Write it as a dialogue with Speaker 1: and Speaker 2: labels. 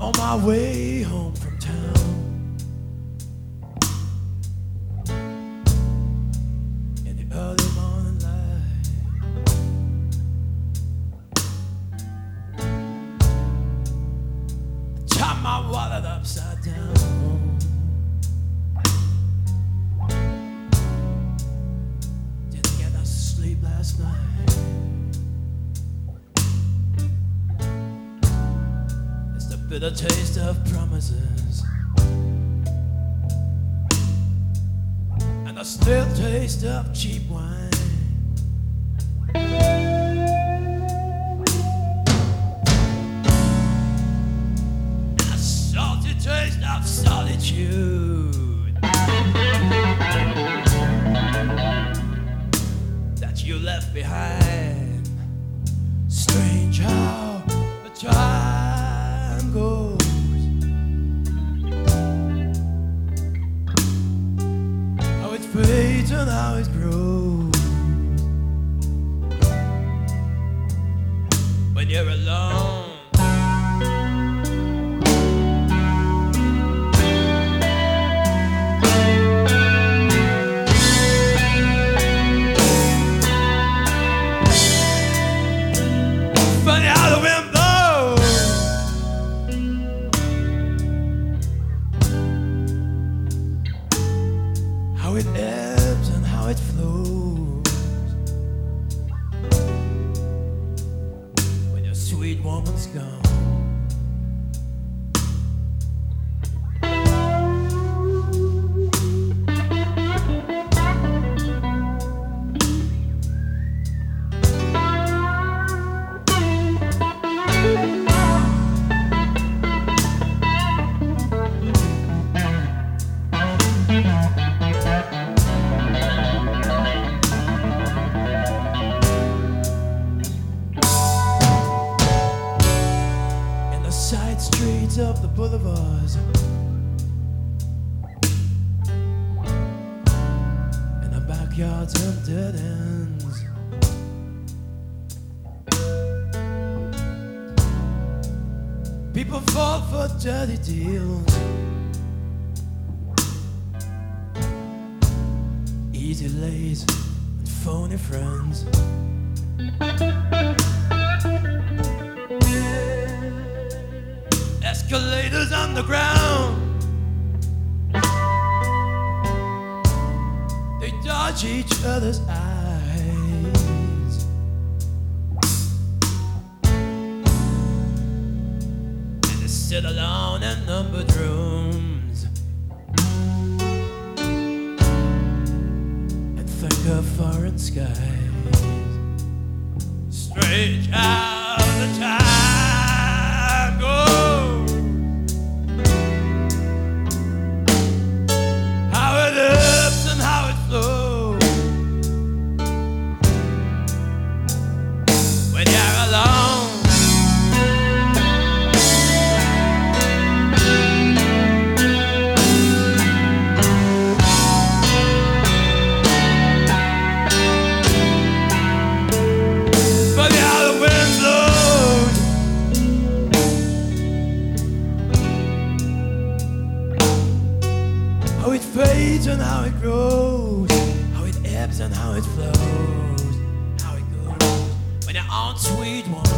Speaker 1: On my way home from town, in the early morning light, I chopped my wallet upside down. Didn't get no sleep last night. Bitter taste of promises and the stale taste of cheap wine. And a salty taste of solitude that you left behind. Strange how the time goes, how it fades and how it grows. When you're alone, funny how the wind blows, how it ebbs and how it flows. When your sweet woman's gone, side streets of the boulevards and the backyards of dead ends. People fall for dirty deals, easy lays and phony friends. Escalators underground, they dodge each other's eyes. And they sit alone in numbered rooms and think of foreign skies. Strange how the time goes, how it ebbs and how it flows. When you're alone, funny how the wind blows, how it fades and how it grows, how it ebbs and how it flows, how it goes. When your own sweet one